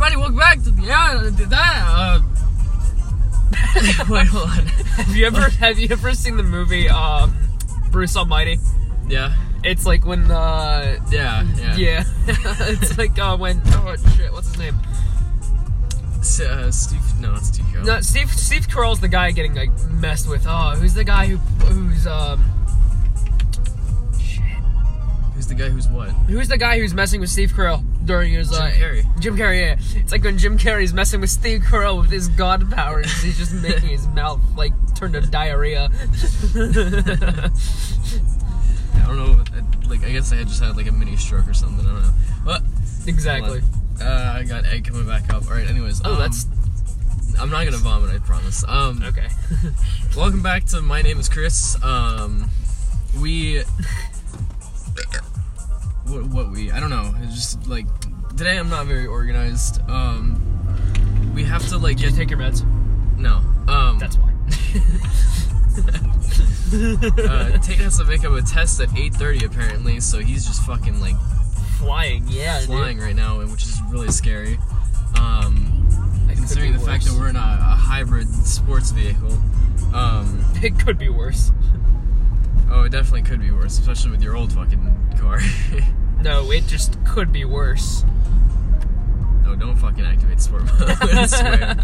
everybody, welcome back to wait, hold on. Have you ever seen the movie Bruce Almighty? Yeah. It's like when Yeah. It's like when what's his name? Steve. No, not Steve Carell. No, Steve Carell's the guy getting like messed with. Oh, who's the guy who's Who's the guy who's what? Who's the guy who's messing with Steve Carell during his Jim Carrey. Jim Carrey, yeah. It's like when Jim Carrey's messing with Steve Carell with his god powers. He's just making his mouth like turn to diarrhea. I don't know. Like, I guess I just had like a mini stroke or something. I don't know. What? Exactly. I got egg coming back up. All right. Anyways. That's. I'm not gonna vomit. I promise. Okay. Welcome back to My Name Is Chris. I don't know. It's just like today I'm not very organized. We have to like Did you take your meds? No. That's why. Tate has to make up a test at 8:30 apparently, so he's just fucking like flying right now, which is really scary. Considering the fact that we're in a hybrid sports vehicle. It could be worse. Oh, it definitely could be worse, especially with your old fucking car. No, it just could be worse. No, don't fucking activate sport mode, I swear.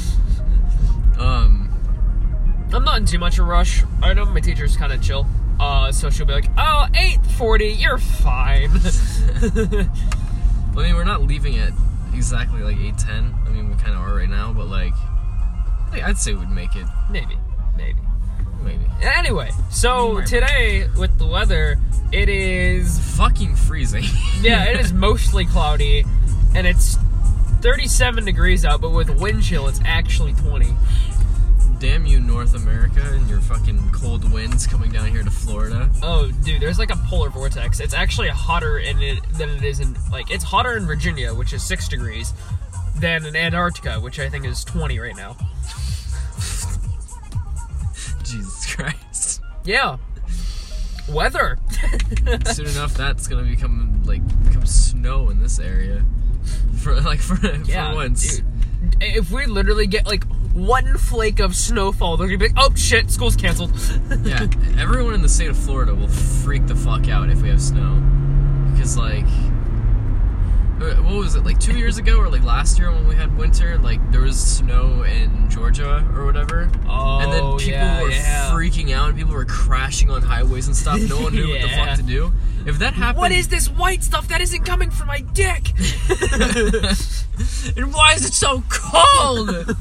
I'm not in too much of a rush. I know my teacher's kind of chill. So she'll be like, oh, 8:40, you're fine. Well, I mean, we're not leaving at exactly like 8:10. I mean, we kind of are right now, but like I'd say we'd make it. Maybe. Anyway, so today with the weather, it is fucking freezing. Yeah, it is mostly cloudy, and it's 37 degrees out, but with wind chill, it's actually 20. Damn you, North America, and your fucking cold winds coming down here to Florida. Oh, dude, there's like a polar vortex. It's actually hotter than it is in, like, it's hotter in Virginia, which is 6 degrees, than in Antarctica, which I think is 20 right now. Jesus Christ. Yeah. Weather. Soon enough, that's gonna become snow in this area. For once. Dude. If we literally get like one flake of snowfall, they're gonna be like, oh shit, school's canceled. Yeah, everyone in the state of Florida will freak the fuck out if we have snow. Because like, what was it, like 2 years ago or like last year when we had winter, like there was snow in Georgia or whatever. Oh, and then people were freaking out and people were crashing on highways and stuff. No one knew what the fuck to do. If that happened... What is this white stuff that isn't coming from my dick? And why is it so cold?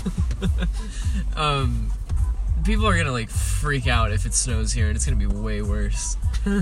People are gonna like freak out if it snows here, and it's gonna be way worse.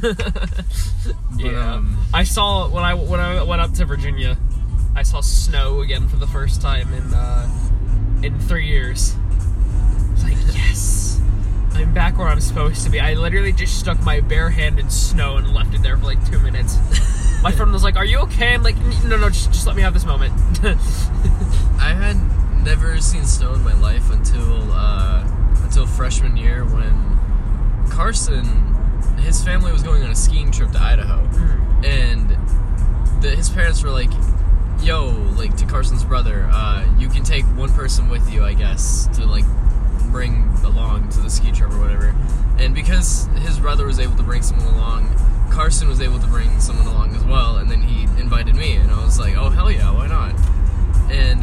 Yeah. I saw when I went up to Virginia, I saw snow again for the first time in 3 years. I was like, yes, I'm back where I'm supposed to be. I literally just stuck my bare hand in snow and left it there for like 2 minutes. My friend was like, "Are you okay?" I'm like, "No, just let me have this moment." I had never seen snow in my life until freshman year when Carson, his family was going on a skiing trip to Idaho, and his parents were like, "Yo, like to Carson's brother, you can take one person with you, I guess, to like bring along to the ski trip or whatever." And because his brother was able to bring someone along, Carson was able to bring someone along as well, and then he invited me, and I was like, "Oh hell yeah, why not?" And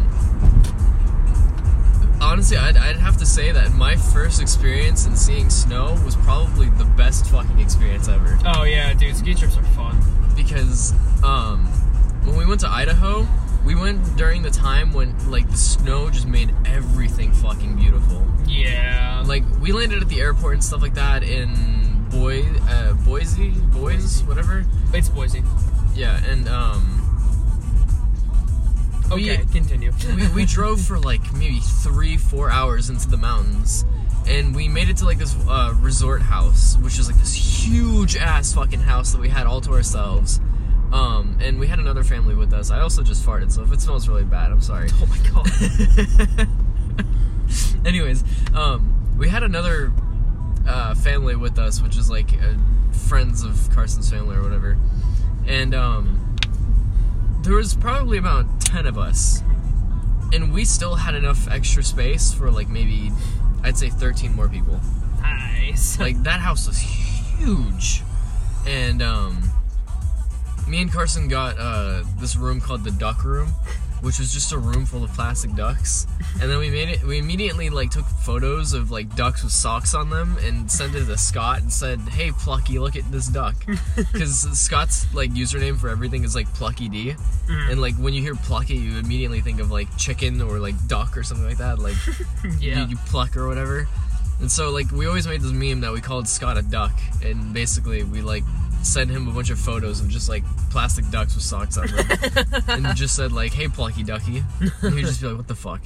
honestly, I'd have to say that my first experience in seeing snow was probably the best fucking experience ever. Oh yeah, dude, ski trips are fun. Because when we went to Idaho, we went during the time when like the snow just made everything fucking beautiful. Yeah. Like we landed at the airport and stuff like that in Boise, whatever. It's Boise. Yeah, and okay, continue. we drove for like maybe 3-4 hours into the mountains, and we made it to like this resort house, which is like this huge ass fucking house that we had all to ourselves. And we had another family with us. I also just farted, so if it smells really bad, I'm sorry. Oh my god. Anyways, we had another family with us, which is like friends of Carson's family or whatever, and there was probably about 10 of us, and we still had enough extra space for like maybe, I'd say 13 more people. Nice. Like, that house was huge. And me and Carson got this room called the duck room, which was just a room full of plastic ducks. And then we immediately like took photos of like ducks with socks on them and sent it to Scott and said, "Hey Plucky, look at this duck." Because Scott's like username for everything is like Plucky D. And like when you hear Plucky, you immediately think of like chicken or like duck or something like that, like Yeah. you pluck or whatever. And so like we always made this meme that we called Scott a duck, and basically we like sent him a bunch of photos of just like plastic ducks with socks on them, and just said like, "Hey Plucky Ducky," and he'd just be like, "What the fuck?"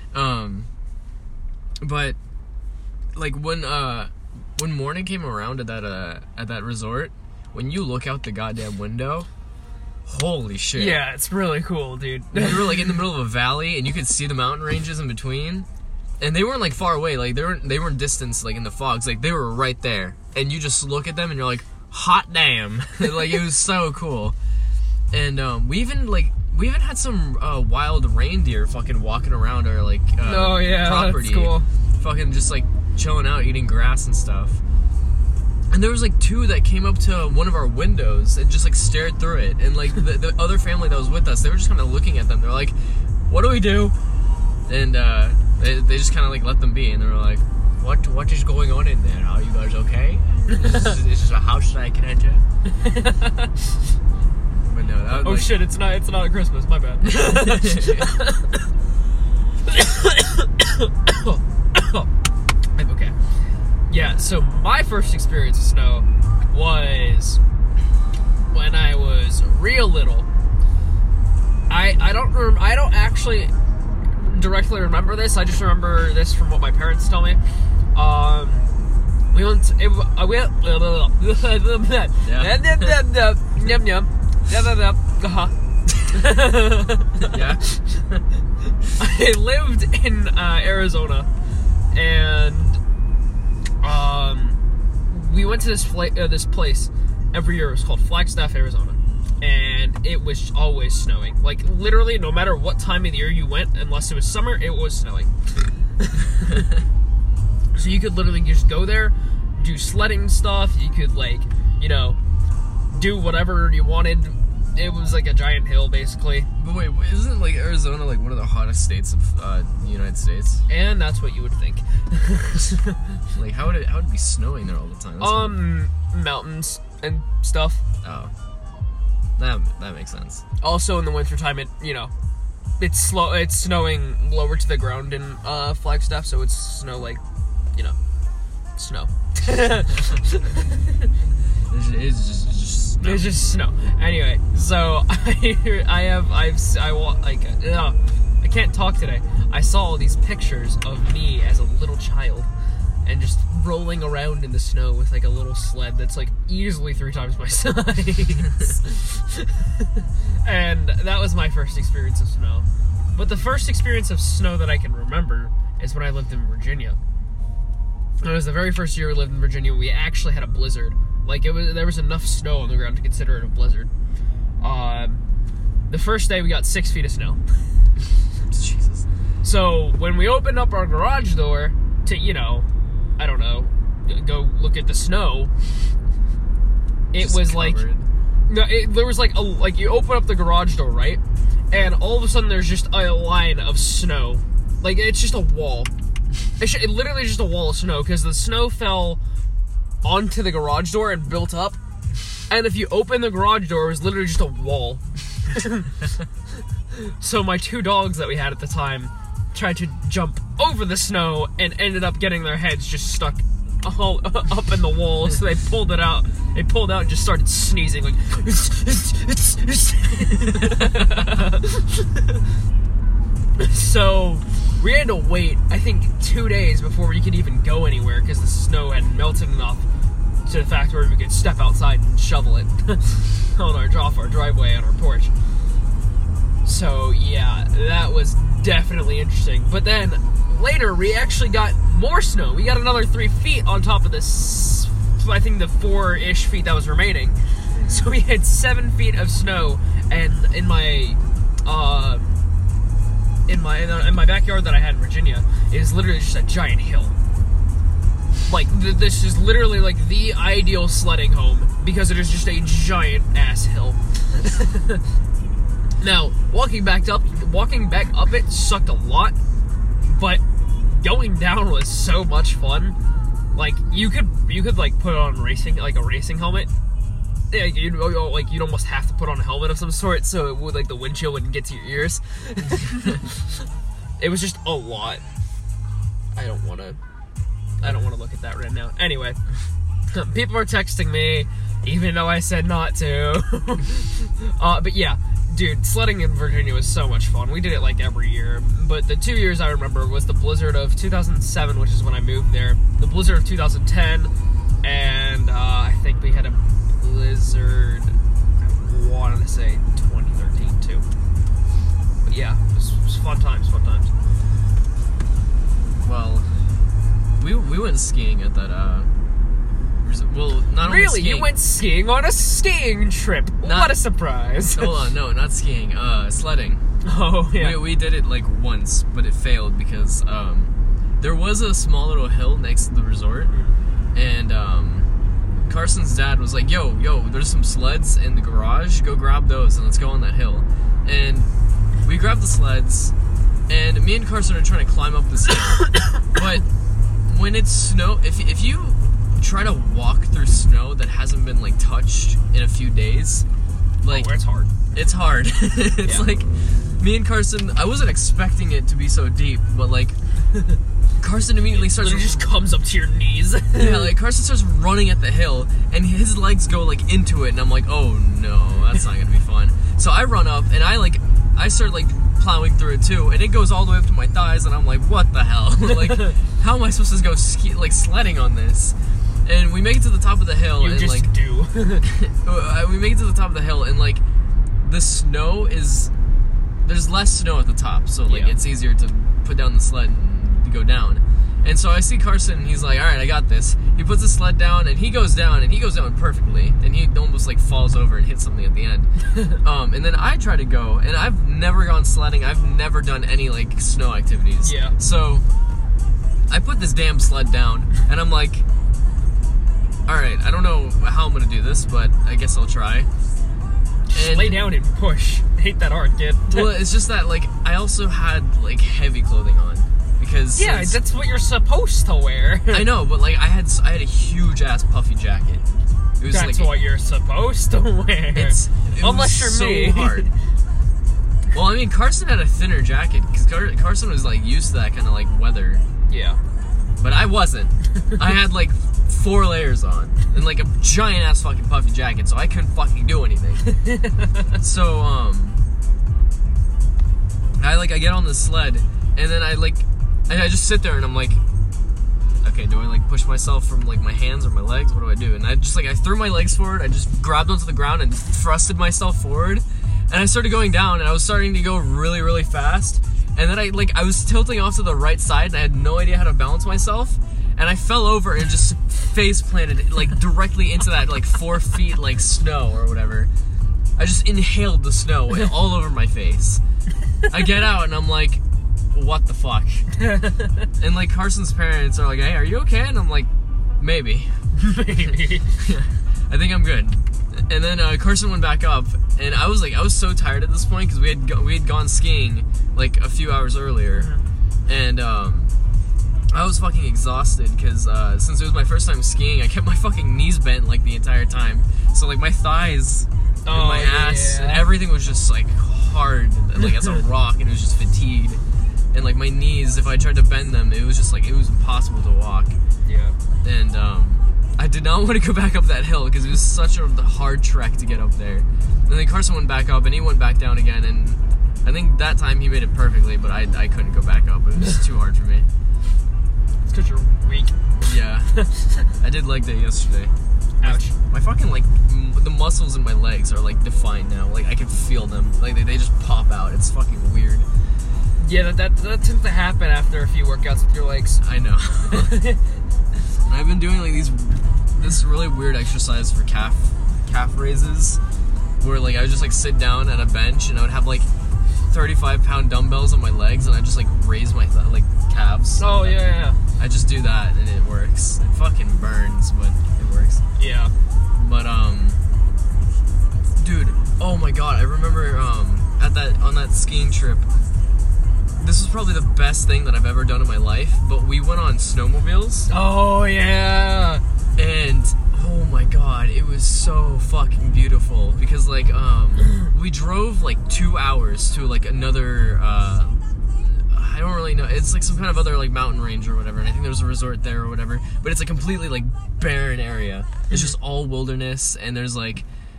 But like when morning came around at that resort, when you look out the goddamn window, holy shit! Yeah, it's really cool, dude. We were like in the middle of a valley, and you could see the mountain ranges in between. And they weren't like far away, like they weren't distance like in the fogs, like they were right there. And you just look at them and you're like, hot damn. Like it was so cool. And we even had some wild reindeer fucking walking around our like Oh yeah, property. that's cool. Fucking just like chilling out, eating grass and stuff. And there was like 2 that came up to one of our windows and just like stared through it. And like the other family that was with us, they were just kind of looking at them. They're like, "What do we do?" And they just kind of like let them be, and they were like, "What is going on in there? Are you guys okay? Is this a house that I can enter?" But no, that was like, Shit! It's not at Christmas. My bad. I'm okay. Yeah. So my first experience with snow was when I was real little. I don't actually directly remember this. I just remember this from what my parents tell me. We went to, yeah. I lived in Arizona, and we went to this place every year. It was called Flagstaff, Arizona. And it was always snowing. Like, literally, no matter what time of the year you went, unless it was summer, it was snowing. So you could literally just go there, do sledding stuff, you could, like, you know, do whatever you wanted. It was like a giant hill, basically. But wait, isn't like Arizona like one of the hottest states of the United States? And that's what you would think. Like, how would it be snowing there all the time? Mountains and stuff. Oh. That makes sense. Also, in the wintertime, it's snowing lower to the ground in Flagstaff, so it's snow snow. It's just snow. It's just snow. Anyway, so I can't talk today. I saw all these pictures of me as a little child, and just rolling around in the snow with like a little sled that's like easily 3 times my size. And that was my first experience of snow. But the first experience of snow that I can remember is when I lived in Virginia. It was the very first year we lived in Virginia. We actually had a blizzard. Like there was enough snow on the ground to consider it a blizzard. The first day we got 6 feet of snow. Jesus. So when we opened up our garage door to, I don't know, go look at the snow, it Just was covered. like, no, there was like you open up the garage door, right? And all of a sudden there's just a line of snow. Like, it's just a wall. It's literally just a wall of snow, because the snow fell onto the garage door and built up. And if you open the garage door, it was literally just a wall. So my 2 dogs that we had at the time tried to jump over the snow and ended up getting their heads just stuck all up in the wall. So they pulled it out. They pulled out and just started sneezing like. So we had to wait, I think, 2 days before we could even go anywhere, because the snow had melted enough to the fact where we could step outside and shovel it off our driveway on our porch. So yeah, that was definitely interesting. But then later we actually got more snow. We got another 3 feet on top of this, I think the 4-ish feet that was remaining. So we had 7 feet of snow And in my backyard that I had in Virginia is literally just a giant hill. Like, this is literally like the ideal sledding home because it is just a giant ass hill. Now, walking back up it sucked a lot, but going down was so much fun. Like, you could like put on a racing helmet. Yeah, you'd almost have to put on a helmet of some sort so it would, like, the wind chill wouldn't get to your ears. It was just a lot. I don't want to look at that right now. Anyway, people are texting me, even though I said not to. But yeah, dude, sledding in Virginia was so much fun. We did it like every year. But the 2 years I remember was the blizzard of 2007, which is when I moved there. The blizzard of 2010, and I think we had a blizzard, I wanted to say 2013 too. But yeah, it was fun times. Well, we went skiing at that, well, not only really? skiing. You went skiing on a skiing trip? What a surprise. Hold on, no, not skiing, sledding. Oh, yeah. We did it, like, once, but it failed because, there was a small little hill next to the resort, and, Carson's dad was like, yo, there's some sleds in the garage, go grab those and let's go on that hill. And we grabbed the sleds, and me and Carson are trying to climb up this hill. But when it's snow, if you try to walk through snow that hasn't been, like, touched in a few days, like, it's hard. It's hard. It's like, me and Carson, I wasn't expecting it to be so deep, but, like, Carson immediately starts... It just comes up to your knees. Yeah, like, Carson starts running at the hill, and his legs go, like, into it, and I'm like, oh, no, that's not gonna be fun. So I run up, and I start, like, plowing through it, too, and it goes all the way up to my thighs, and I'm like, what the hell? Like, how am I supposed to go sledding on this? And we make it to the top of the hill, and, just like... do. We make it to the top of the hill, and, like, the snow is... There's less snow at the top, so, like, it's easier to put down the sled and go down. And so I see Carson, and he's like, alright, I got this. He puts the sled down, and he goes down perfectly, and he almost, like, falls over and hits something at the end. And then I try to go, and I've never gone sledding, I've never done any, like, snow activities. Yeah. So, I put this damn sled down, and I'm like, alright, I don't know how I'm gonna do this, but I guess I'll try. Just lay down and push. Hate that hard, kid. Well, it's just that, like, I also had, like, heavy clothing on. Because that's what you're supposed to wear. I know, but, like, I had a huge ass puffy jacket. It was that's like, what you're supposed to wear. Unless you're so me. Hard. Well, I mean, Carson had a thinner jacket because Carson was, like, used to that kind of, like, weather. Yeah. But I wasn't. I had, like, 4 layers on and, like, a giant ass fucking puffy jacket, so I couldn't fucking do anything. So I get on the sled, and then I just sit there, and I'm like, okay, do I, like, push myself from, like, my hands or my legs? What do I do? And I threw my legs forward, I just grabbed onto the ground and thrusted myself forward, and I started going down, and I was starting to go really, really fast, and then I was tilting off to the right side, and I had no idea how to balance myself, and I fell over and just face planted, like, directly into that, like, 4 feet, like, snow or whatever. I just inhaled the snow all over my face. I get out, and I'm like, what the fuck? And, like, Carson's parents are like, hey, are you okay? And I'm like, maybe. Maybe. I think I'm good. And then Carson went back up, and I was so tired at this point because we had gone skiing, like, a few hours earlier, and I was fucking exhausted because since it was my first time skiing, I kept my fucking knees bent, like, the entire time. So, like, my thighs and my ass and everything was just, like, hard, like, as a rock, and it was just fatigued. And, like, my knees, if I tried to bend them, it was just, like, it was impossible to walk. Yeah. And I did not want to go back up that hill because it was such a hard trek to get up there. And then Carson went back up, and he went back down again, and I think that time he made it perfectly, but I couldn't go back up. It was too hard for me. It's because you're weak. Yeah. I did leg day yesterday. Ouch. My fucking, like, the muscles in my legs are, like, defined now. Like, I can feel them. Like, they just pop out. It's fucking weird. Yeah, that tends to happen after a few workouts with your legs. I know. I've been doing, like, this really weird exercise for calf raises. where like I would just like sit down at a bench and I would have like 35-pound dumbbells on my legs and I just like raise my like calves. Oh yeah. I just do that and it works. It fucking burns, but it works. Yeah. But dude, oh my god, I remember on that skiing trip. This was probably the best thing that I've ever done in my life, but we went on snowmobiles. Oh yeah. And oh my god, it was so fucking beautiful because like we drove like 2 hours to like another I don't really know, it's like some kind of other like mountain range or whatever, and I think there's a resort there or whatever, but it's a completely like barren area. It's just all wilderness, and there's like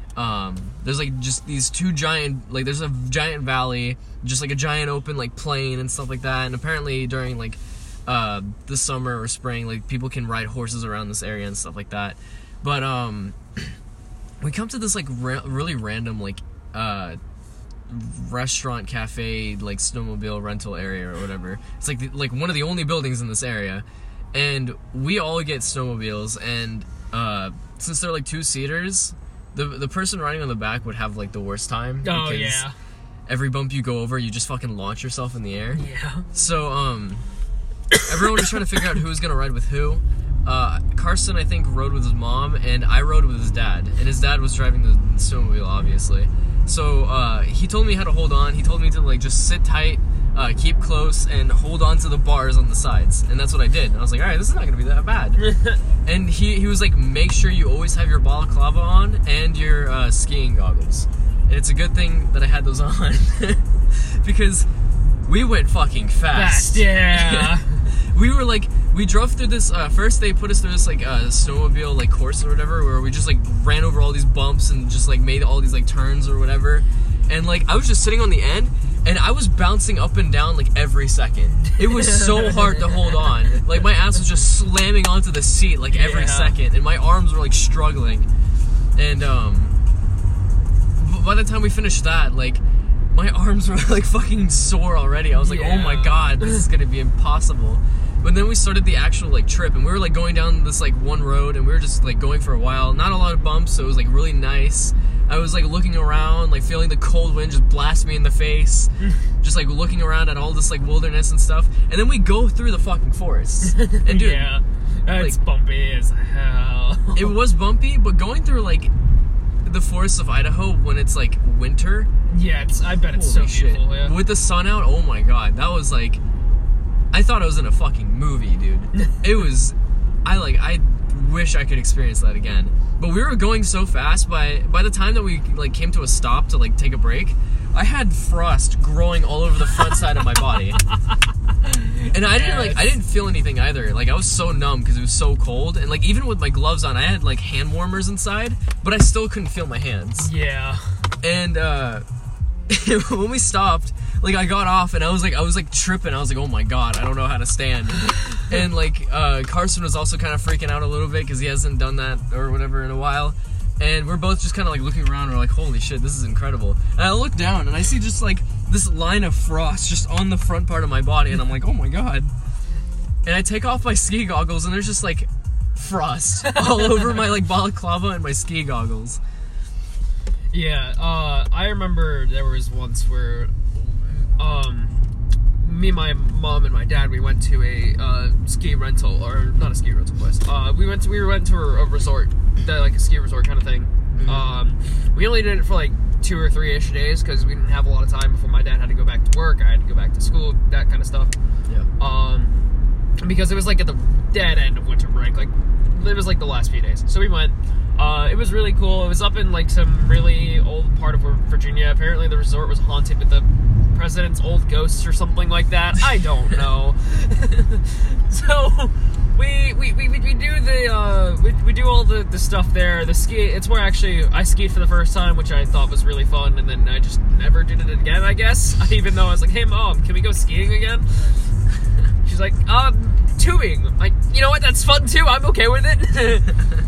just these two giant, like there's a giant valley, just like a giant open like plain and stuff like that, and apparently during like the summer or spring, like people can ride horses around this area and stuff like that. But we come to this like really random like restaurant, cafe, like snowmobile rental area or whatever. It's like one of the only buildings in this area, and we all get snowmobiles, and since they're like 2-seaters, the person riding on the back would have like the worst time. Oh because yeah. Every bump you go over, you just fucking launch yourself in the air. Yeah. So everyone was trying to figure out who was gonna ride with who. Carson, I think, rode with his mom, and I rode with his dad. And his dad was driving the snowmobile, obviously. So he told me how to hold on. He told me to like just sit tight, keep close, and hold on to the bars on the sides. And that's what I did. And I was like, all right, this is not gonna be that bad. And he was like, make sure you always have your balaclava on and your skiing goggles. And it's a good thing that I had those on because we went fucking fast. Yeah. We drove through this, first they put us through this, like, snowmobile, like, course or whatever, where we just, like, ran over all these bumps and just, like, made all these, like, turns or whatever. And, like, I was just sitting on the end, and I was bouncing up and down, like, every second. It was so hard to hold on. Like, my ass was just slamming onto the seat, like, every second, and my arms were, like, struggling. And, by the time we finished that, like, my arms were, like, fucking sore already. I was like, oh my god, this is gonna be impossible. But then we started the actual, like, trip, and we were, like, going down this, like, one road, and we were just, like, going for a while. Not a lot of bumps, so it was, like, really nice. I was, like, looking around, like, feeling the cold wind just blast me in the face. Just, like, looking around at all this, like, wilderness and stuff. And then we go through the fucking forest. And, dude, yeah, it's like, bumpy as hell. It was bumpy, but going through, like, the forests of Idaho when it's, like, winter... Yeah, I bet it's so beautiful, yeah. With the sun out, oh my god, that was, like... I thought I was in a fucking movie, dude. It was... I wish I could experience that again. But we were going so fast, by the time that we, like, came to a stop to, like, take a break, I had frost growing all over the front side of my body. And I didn't feel anything either. Like, I was so numb because it was so cold. And, like, even with my gloves on, I had, like, hand warmers inside, but I still couldn't feel my hands. Yeah. And, when we stopped, like, I got off and I was like tripping. I was like, oh my god, I don't know how to stand. And, like, Carson was also kind of freaking out a little bit because he hasn't done that or whatever in a while. And we're both just kind of, like, looking around and we're like, holy shit, this is incredible. And I look down and I see just, like, this line of frost just on the front part of my body, and I'm like, oh my god. And I take off my ski goggles and there's just, like, frost all over my, like, balaclava and my ski goggles. Yeah, I remember there was once where, me, my mom, and my dad, we went to a ski rental, or not a ski rental place. We went to a resort, like a ski resort kind of thing. Mm-hmm. We only did it for like 2 or 3-ish days because we didn't have a lot of time before my dad had to go back to work. I had to go back to school, that kind of stuff. Yeah. Because it was like at the dead end of winter break, like it was like the last few days. So we went. It was really cool. It was up in like some really old part of Virginia. Apparently the resort was haunted with the president's old ghosts or something like that. I don't know. So we do all the stuff there. The ski, it's where actually I skied for the first time, which I thought was really fun, and then I just never did it again, I guess. Even though I was like, hey mom, can we go skiing again? She's like, tubing. Like, you know what, that's fun too, I'm okay with it.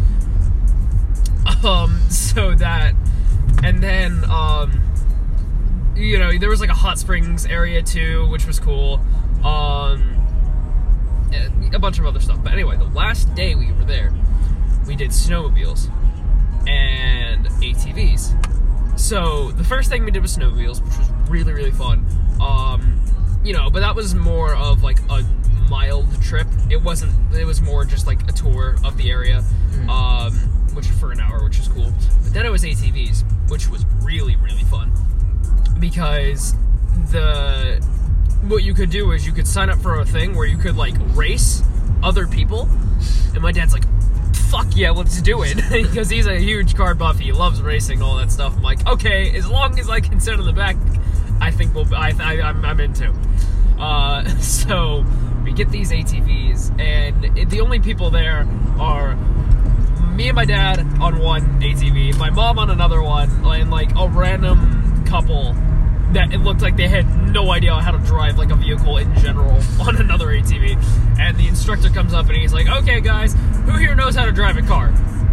So that, and then, you know, there was like a hot springs area too, which was cool. A bunch of other stuff. But anyway, the last day we were there, we did snowmobiles and ATVs. So the first thing we did was snowmobiles, which was really, really fun. But that was more of like a mild trip. It was more just like a tour of the area, which for an hour, which is cool. But then it was ATVs, which was really, really fun, because what you could do is you could sign up for a thing where you could like race other people, and my dad's like, fuck yeah, let's do it, because he's a huge car buff, he loves racing, all that stuff. I'm like, okay, as long as I can sit in the back, I think I'm into. So we get these ATVs, and the only people there are me and my dad on one ATV, my mom on another one, and like a random couple that it looked like they had no idea how to drive like a vehicle in general on another ATV. And the instructor comes up and he's like, okay guys, who here knows how to drive a car?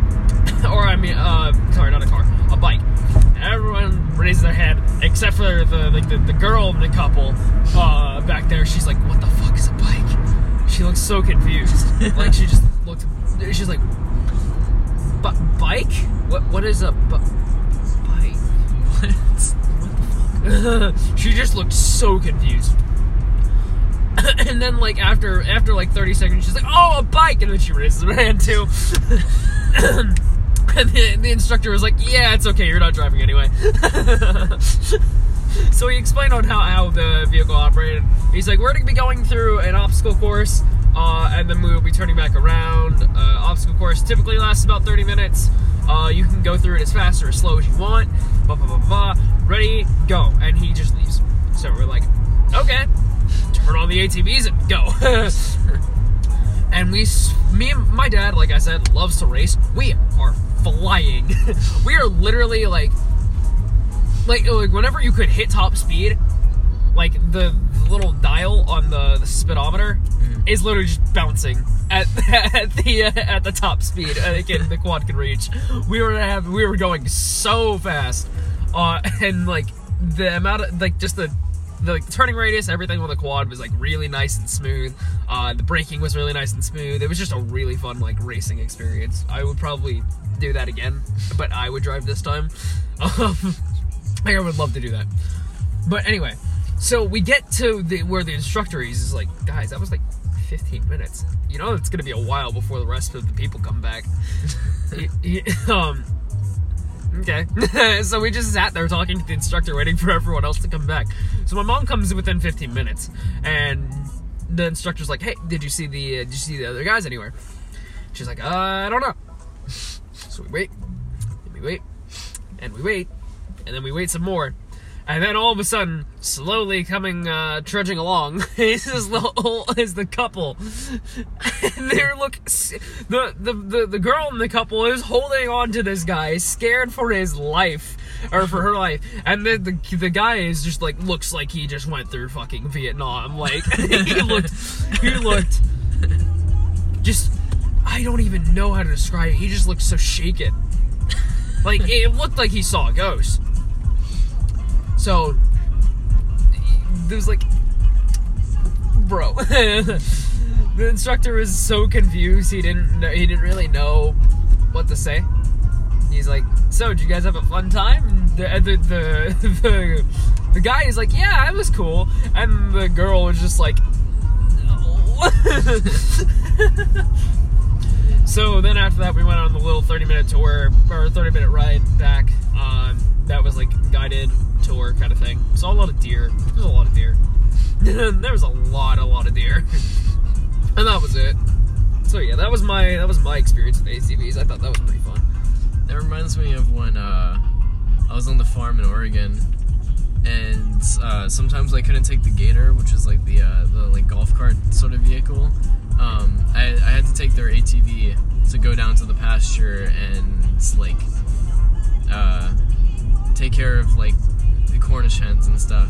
Sorry, not a car, a bike. And everyone raises their hand except for the girl in the couple back there. She's like, what the fuck is a bike? She looks so confused. Like she's like, bike? What is a bike? She just looked so confused. And then like after like 30 seconds she's like, oh, a bike, and then she raises her hand too. And the instructor was like, yeah, it's okay, you're not driving anyway. So he explained on how the vehicle operated. He's like, we're going to be going through an obstacle course, and then we'll be turning back around. Obstacle course typically lasts about 30 minutes. You can go through it as fast or as slow as you want. Blah, blah, blah, blah. Ready, go. And he just leaves. So we're like, okay, turn on the ATVs and go. And me and my dad, like I said, loves to race. We are flying. We are literally like whenever you could hit top speed, like the little dial on the speedometer is literally just bouncing at the top speed the quad can reach. We were going so fast, and like the amount of like just the turning radius, everything on the quad was like really nice and smooth. The braking was really nice and smooth. It was just a really fun like racing experience. I would probably do that again, but I would drive this time. I would love to do that. But anyway, so we get to where the instructor is. He's like, guys, that was like 15 minutes. You know, it's gonna be a while before the rest of the people come back. Okay. So we just sat there talking to the instructor, waiting for everyone else to come back. So my mom comes within 15 minutes, and the instructor's like, hey, did you see the other guys anywhere? She's like, I don't know. So we wait, and we wait, and we wait, and then we wait some more. And then all of a sudden, slowly coming, trudging along, is the couple. And the girl in the couple is holding on to this guy, scared for his life, or for her life. And then the guy is just like, looks like he just went through fucking Vietnam. Like, he looked, just, I don't even know how to describe it. He just looked so shaken. Like, it looked like he saw a ghost. So, there was like, bro, the instructor was so confused, he didn't really know what to say. He's like, so, did you guys have a fun time? And the guy is like, yeah, it was cool. And the girl was just like, no. So then after that, we went on the little 30-minute tour, or 30-minute ride back. That was like guided tour kind of thing. Saw a lot of deer. There's a lot of deer. There was a lot of deer. And that was it. So yeah, that was my experience with ATVs. I thought that was pretty fun. That reminds me of when I was on the farm in Oregon, and sometimes I couldn't take the Gator, which is like the like golf cart sort of vehicle. I had to take their ATV to go down to the pasture and like take care of like the Cornish hens and stuff.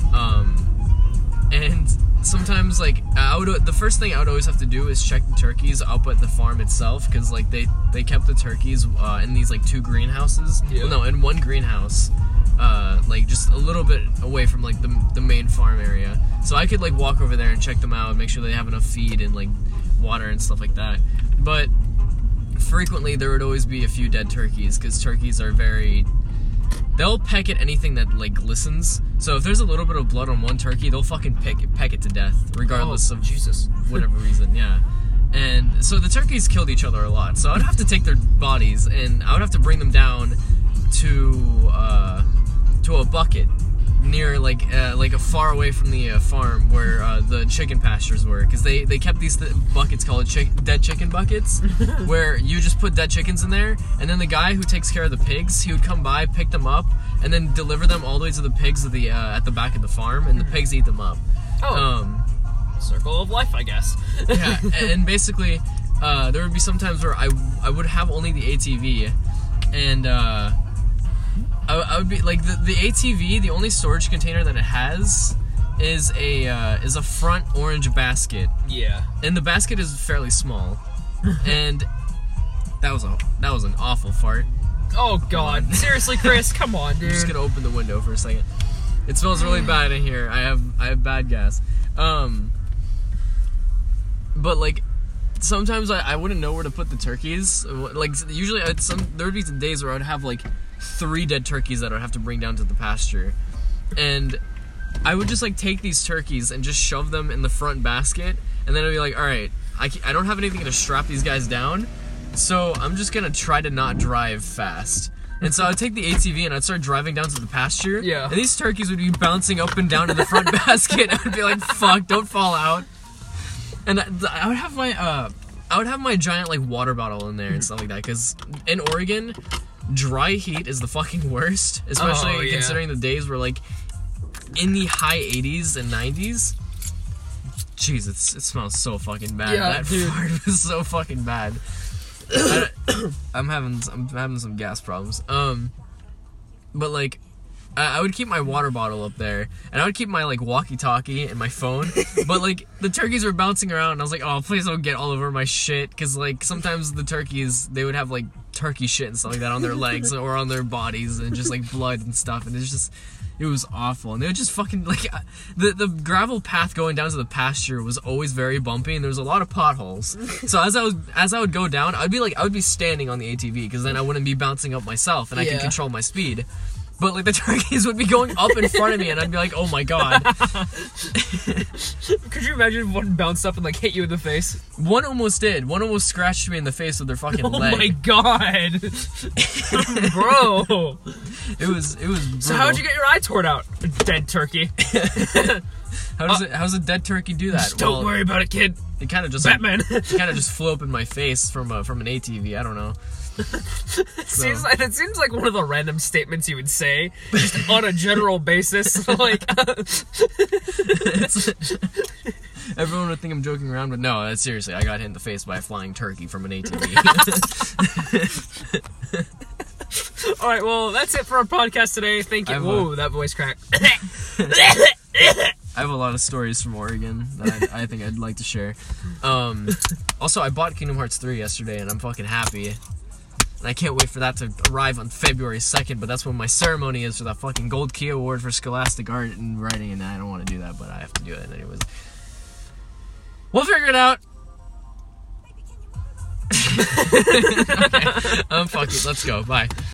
And sometimes like the first thing I would always have to do is check the turkeys up at the farm itself, because like they kept the turkeys in these like two greenhouses. Yeah. Well, no, in one greenhouse, like just a little bit away from like the main farm area. So I could like walk over there and check them out, make sure they have enough feed and like water and stuff like that. But frequently there would always be a few dead turkeys, because turkeys are very they'll peck at anything that like glistens. So if there's a little bit of blood on one turkey, they'll fucking peck it to death, regardless of Jesus, whatever reason. Yeah. And so the turkeys killed each other a lot. So I'd have to take their bodies and I would have to bring them down to a bucket near like a far away from the farm where the chicken pastures were, because they kept these buckets called dead chicken buckets, where you just put dead chickens in there, and then the guy who takes care of the pigs, he would come by, pick them up, and then deliver them all the way to the pigs at the back of the farm, and the pigs eat them up. Circle of life, I guess. Yeah, and basically there would be some times where I would have only the ATV, and I would be like the ATV. The only storage container that it has is a front orange basket. Yeah. And the basket is fairly small. And that was an awful fart. Oh God! Seriously, Chris, come on, dude. I'm just gonna open the window for a second. It smells really bad in here. I have bad gas. But like, sometimes I wouldn't know where to put the turkeys. Like usually, there would be some days where I'd have like 3 dead turkeys that I'd have to bring down to the pasture, and I would just like take these turkeys and just shove them in the front basket, and then I'd be like, all right, I don't have anything to strap these guys down, so I'm just gonna try to not drive fast. And so I'd take the ATV and I'd start driving down to the pasture. Yeah. And these turkeys would be bouncing up and down in the front basket. I would be like, fuck, don't fall out. And I would have my giant like water bottle in there and stuff like that, because in Oregon, dry heat is the fucking worst, especially considering the days were like in the high 80s and 90s. Jesus, it smells so fucking bad. Yeah, that fart was so fucking bad. I'm having some gas problems. But like, I would keep my water bottle up there, and I would keep my like walkie-talkie and my phone. But like, the turkeys were bouncing around, and I was like, oh, please don't get all over my shit, because like sometimes the turkeys, they would have like turkey shit and stuff like that on their legs or on their bodies, and just like blood and stuff, and it was awful. And they would just fucking like, the gravel path going down to the pasture was always very bumpy, and there was a lot of potholes. So as I would go down, I would be standing on the ATV, because then I wouldn't be bouncing up myself, and I could control my speed. But like, the turkeys would be going up in front of me, and I'd be like, oh my God. Could you imagine if one bounced up and like hit you in the face? One almost did. One almost scratched me in the face with their fucking leg. Oh my God. Bro. It was brutal. So how'd you get your eye torn out? Dead turkey. How's a dead turkey do that? Just don't worry about it, kid. It kind of just Batman. It kind of just flew up in my face from an ATV. I don't know. It seems like one of the random statements you would say, just on a general basis. Like, everyone would think I'm joking around, but no, seriously, I got hit in the face by a flying turkey from an ATV. All right, well, that's it for our podcast today. Thank you. Whoa, that voice crack. I have a lot of stories from Oregon that I think I'd like to share. Also, I bought Kingdom Hearts 3 yesterday, and I'm fucking happy. And I can't wait for that to arrive on February 2nd, but that's when my ceremony is for that fucking Gold Key Award for Scholastic Art and Writing, and I don't want to do that, but I have to do it anyways. We'll figure it out! Okay. Fuck it, let's go, bye.